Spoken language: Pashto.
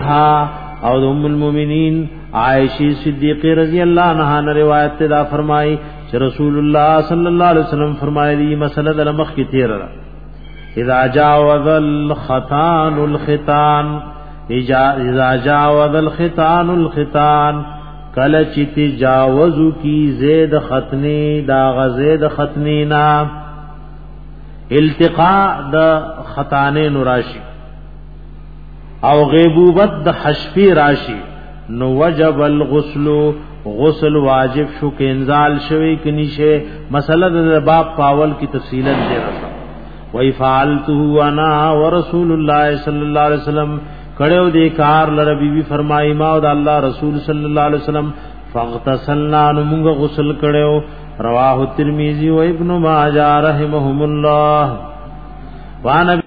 عنها او ام المؤمنین عائشہ صدیقہ رضی اللہ عنہا نے روایت دا فرمائی کہ رسول اللہ صلی اللہ علیہ وسلم فرمایلی مسئلہ دلمخ کی تیر اذا جاوز الختان الختان اذا جاوز الختان الختان کل چی تجاوزو کی زید ختنی دا غزید ختنینا التقاء دا خطانین راشی او غیبوبت د حشفی راشی نو وجب الغسل غسل واجب شو کہ انزال شوی کنیشه مسئلہ د باب پاول کی تفصیلا دے رسا و فعلته انا ورسول الله صلی اللہ علیہ وسلم کڑیو دے کار لر بی بی فرمائی ما او د الله رسول صلی اللہ علیہ وسلم فاغتسلنا نمغ غسل کڑیو رواه الترمذی و ابن ماجہ رحمهم الله وان